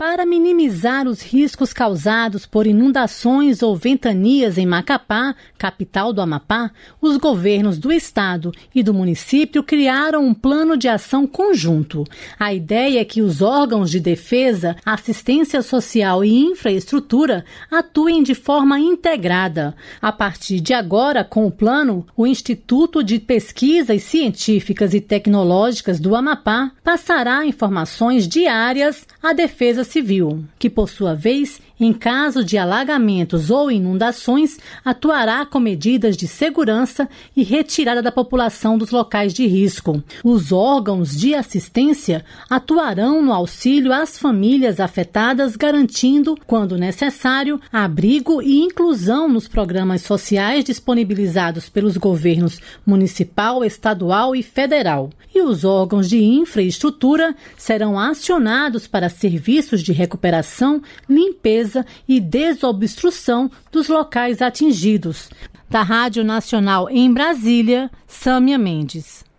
Para minimizar os riscos causados por inundações ou ventanias em Macapá, capital do Amapá, os governos do estado e do município criaram um plano de ação conjunto. A ideia é que os órgãos de defesa, assistência social e infraestrutura atuem de forma integrada. A partir de agora, com o plano, o Instituto de Pesquisas Científicas e Tecnológicas do Amapá passará informações diárias à Defesa Civil, que, por sua vez, em caso de alagamentos ou inundações, atuará com medidas de segurança e retirada da população dos locais de risco. Os órgãos de assistência atuarão no auxílio às famílias afetadas, garantindo, quando necessário, abrigo e inclusão nos programas sociais disponibilizados pelos governos municipal, estadual e federal. E os órgãos de infraestrutura serão acionados para serviços de recuperação, limpeza e desobstrução dos locais atingidos. Da Rádio Nacional em Brasília, Sâmia Mendes.